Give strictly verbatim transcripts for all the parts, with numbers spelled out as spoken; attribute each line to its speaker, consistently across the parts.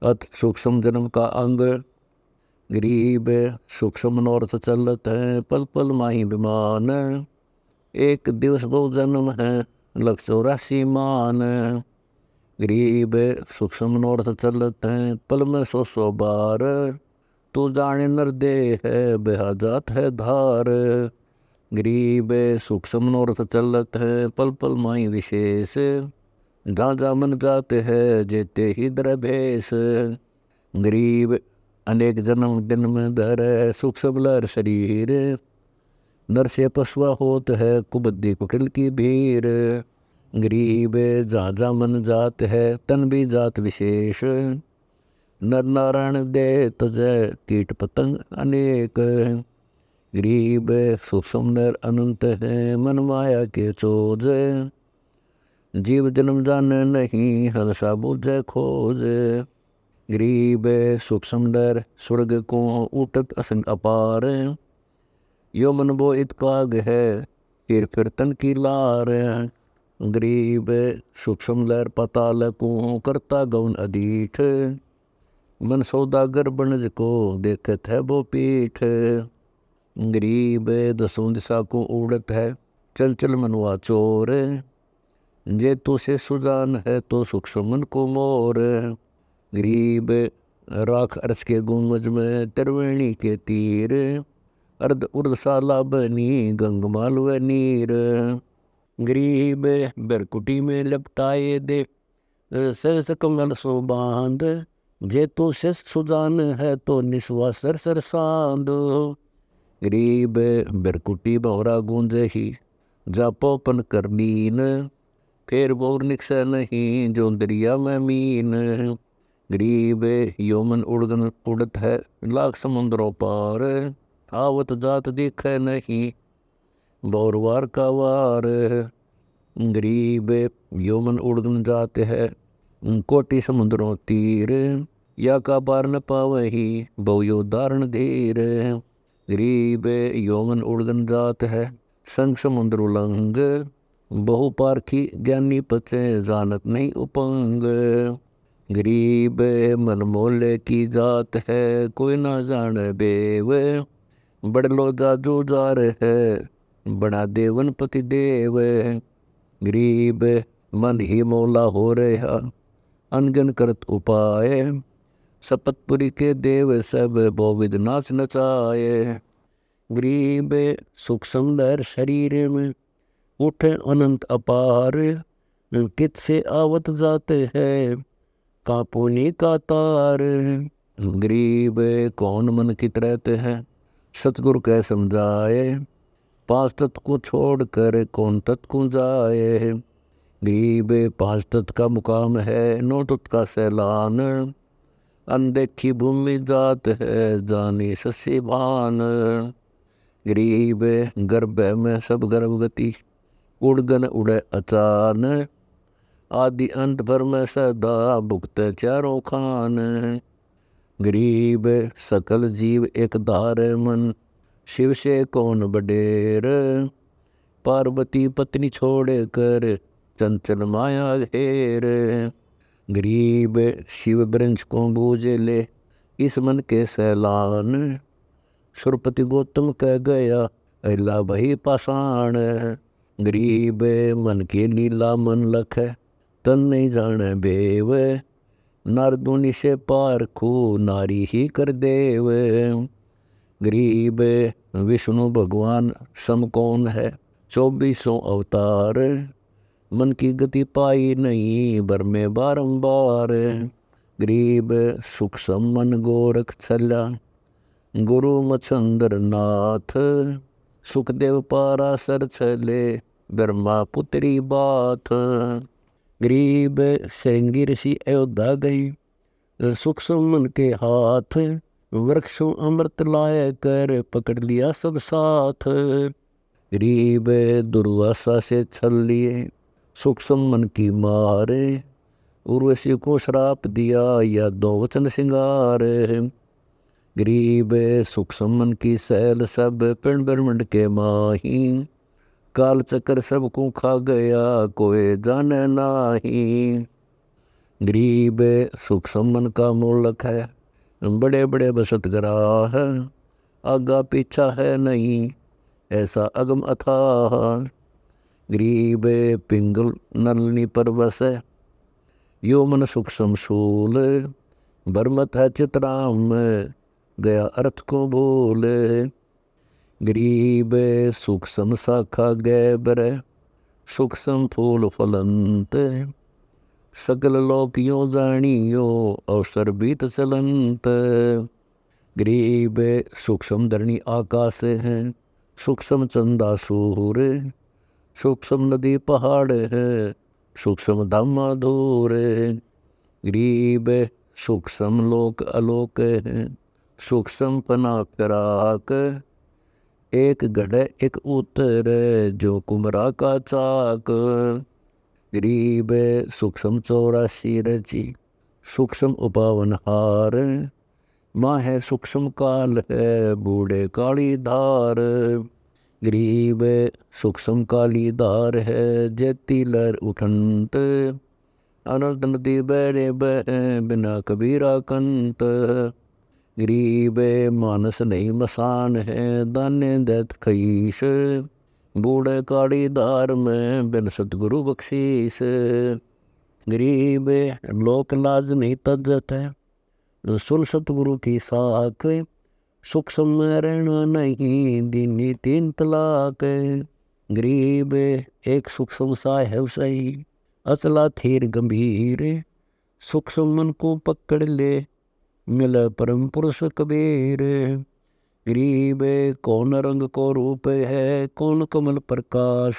Speaker 1: अत सूक्ष्म जन्म का अंग। गरीब सूक्ष्म मनोरथ चलत है, पल पल माही विमान। एक दिवस बहु जन्म है, लख चौरासी मान। गरीब सूक्ष्म मनोरथ चलत है, पल में सौ सौ बार। तू जाने नर दे है, बेहा जात है धार। गरीब सूक्ष्म मनोरथ चलत है, पल पल माही विशेष। जहाँ जा मन जाते है, जेते ही दर भेष। गरीब अनेक जन्म दिन में धर, सूक्ष्म लहर शरीर। नर से पशुआ होत है, कुबद्दी कुटिल की भीर। गरीब जहाँ जा मन जात है, तन भी जात विशेष। नर नारायण दे तजय, कीट पतंग अनेक। गरीब सूक्ष्म नर अनंत है, मन माया के चोज। जीव जन्म जाने नहीं, हर्षा बुझे खोज। गरीब सूक्ष्म नर स्वर्ग को उठत असंग अपार। यो मन बो इतकाग है, फिर फिर तन की लार। गरीब सूक्ष्म लहर पाताल को करता गौन अधीठ। मन सौदागर बनज को देखत है वो पीठ। गरीब दसों दिशा को उड़त है, चल चल मनवा चोर। जे तो से सुजान है, तो सूक्ष्म मन को मोर। गरीब राख अर्श के गुंगज में, त्रिवेणी के तीर। अर्ध उर्दशाला बनी, गंगमाल व नीर। गरीब बेरकुटी में लपटाए दे, सरस कमल सो बांध। जे तो से सुजान है, तो निस्वा सर सर सांद। गरीब बेरकुटी बहुरा गूंजे ही, जा पोपन कर नीन। फेर बोर निकस नहीं, जो दरिया में मीन। गरीब योमन उड़गन उड़त है, लाख समुद्रों पार। आवत जात दिखे नहीं, बौरवार का वार। गरीब योमन उड़गन जाते है, कोटि समुद्रों तीर। या का पार न पावही, बहुयो दारण धीर। गरीब योमन उड़गन जात है, संग समुद्र उलंग। बहु पारखी ज्ञानी पचे, जानत नहीं उपंग। गरीब मन मोले की जात है, कोई ना जाने बेव। बड़ लो जाजू जार है, बड़ा देवन पति देव। गरीब मन ही मोला हो रहा, अनगन करत उपाय। सपतपुरी के देव सब, बोविद नाच नचाए। गरीब सूक्ष्म लहर शरीर में, उठे अनंत अपार। कित से आवत जाते हैं, कापुनी का तार। गरीब कौन मन कित रहते हैं, सतगुरु कह समझाए। पांच तत्व को छोड़ कर, कौन तत्व को जाए। गरीब पांच तत्व का मुकाम है, नौ तत्व का सैलान। अनदेखी भूमि जात है, जानी ससी भान। गरीब गर्भ में सब गर्भगति, उड़गन उड़े अचान। आदि अंत भर में सदा, भुगत चारों खान। गरीब सकल जीव एक धार मन, शिव से कौन बडेर। पार्वती पत्नी छोड़े कर, चंचल माया घेर। गरीब शिव ब्रंश को बूझे ले, इस मन के सैलान। सुरपति गौतम कह गया, अला भई पाषाण। गरीब मन के लीला मन लख, तन नहीं जाने बेव। नारदुनि से पारखू, नारी ही कर देव। गरीब विष्णु भगवान सम कौन है, चौबीसों अवतार। मन की गति पाई नहीं, बर में बारंबार। गरीब सूक्ष्म मन गोरख छला, गुरु मच्छंद्र नाथ। सुखदेव पारासर छले, ब्रह्मा पुत्री बाथ। गरीब श्रृंगी ऋषि अयोध्या गई, सूक्ष्म मन के हाथ। वृक्षों अमृत लाए कर, पकड़ लिया सब साथ। गरीब दुर्वासा से छल लिए, सूक्ष्म मन की मारे। उर्वशी को श्राप दिया, या दो वचन सिंगार। गरीब सूक्ष्म मन की सैल सब, पिंड ब्रह्मंड के माही। काल चक्र सबको खा गया, कोई जाने नाही। गरीब सूक्ष्म मन का मूलक है, बड़े बड़े बसत ग्राह, आगा पीछा है नहीं ऐसा अगम अथाह। गरीब पिंगल नलनी पर बस है, यो मन सूक्ष्म शूल, बरमत है चितराम में गया अर्थ को भूल। गरीब सूक्ष्म शाखा गैबर, सूक्ष्म फूल फलंत, सकल लोक यो जानियो अवसर बीत चलंत। गरीब सूक्ष्म धरणी आकाश है, सूक्ष्म चंदा सूर, सूक्ष्म नदी पहाड़ है, सूक्ष्म धामा धूर। गरीब सूक्ष्म लोक अलोक है, सूक्ष्म पना फिराक, एक गढ़ एक उतर जो कुमरा का चाक। गरीब सूक्ष्म चौरासी रची, सूक्ष्म उपावन हार, माँ है सूक्ष्म काल है बूढ़े काली धार। गरीब सूक्ष्म काली धार है जैती लहर उठंत, अनंत नदी बहरे बह बिना कबीरा कंत। गरीब मानस नहीं मसान है दाने दैत खईस, बूढ़े काली धार में बिन सतगुरु बख्शीस। गरीब लोक लाज नहीं तजत है, सुन सतगुरु की साख, सूक्ष्म में रहना नहीं दीनी तीन तलाक। गरीब एक सूक्ष्म सा है सही, असला थीर गंभीर, सूक्ष्म मन को पकड़ ले मिल परम पुरुष कबीर। गरीब कौन रंग को रूप है कौन कमल प्रकाश,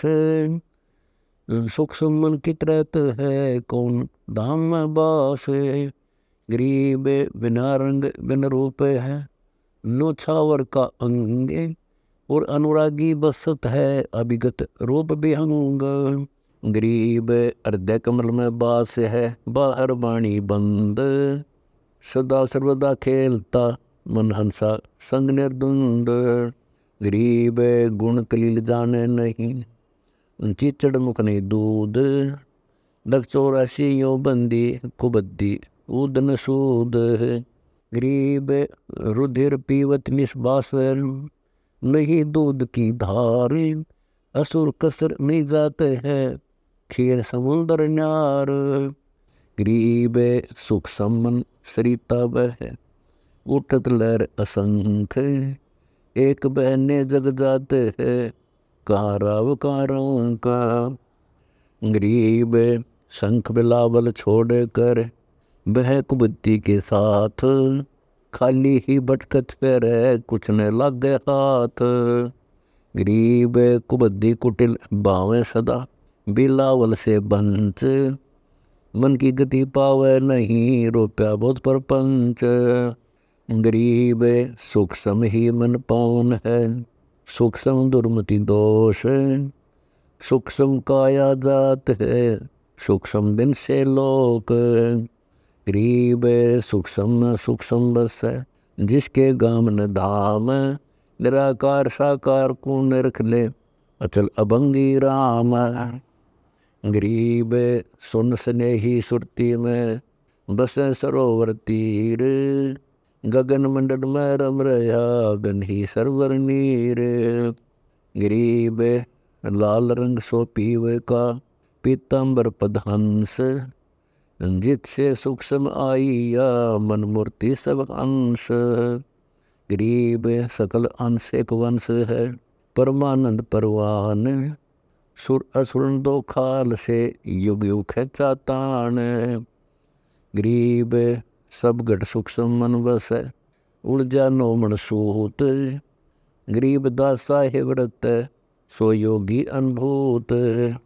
Speaker 1: सूक्ष्म मन की तरत है कौन धाम में बास। गरीब बिना रंग बिन रूप है नौछावर का अंग, और अनुरागी बसत है अभिगत रूप विहंग। गरीब हृदय कमल में बास है बाहर वाणी बंद, सदा सर्वदा खेलता मन हंसा संग निर्दुंड। गरीब गुण कलील जाने नहीं, चिचड़ मुख नहीं दूध, लग चौरासी यो बंदी कुबद्दी ऊदन सूद। गरीब रुधिर पीवत निष्बासर, नहीं दूध की धार, असुर कसर नहीं जाते हैं खीर समुंदर न्यार। गरीब सूक्ष्म मन सरिता बह, उठत लहर असंख, एक बहने जग जाते है कहाँ राव कहाँ रंका। गरीब शंख बिलावल छोड़ कर बह कुबुद्धि के साथ, खाली ही भटकत पैर कुछ न लागे हाथ। गरीब कुबुद्धि कुटिल बावें सदा, बिलावल से बंच, मन की गति पावे नहीं रोप्या बहुत परपंच। गरीब सूक्ष्म ही मन पावन है, सूक्ष्म दुर्मति दोष, सूक्ष्म काया जात है सूक्ष्म दिन से लोक। गरीब सूक्ष्म सूक्ष्म बस है जिसके गाम न धाम, निराकार साकार को निरख ले अचल अभंगी राम। गरीब सुन स्नेही सुरती में बसे सरोवर तीर, गगन मंडल में रम रहा गन ही सरवर नीर। गरीब लाल रंग सो पीवे का पीताम्बर पदहंस, जितसे सूक्ष्म आईया मन मूर्ति सब अंश। गरीब सकल अंश एक वंश है परमानंद परवान, सुर असुर दो खाल से युग युग खेचा तान। गरीब सब घट सूक्ष्म मन बस है उर्जा नो मन सूत, गरीब दासा है व्रत सो योगी अनुभूत।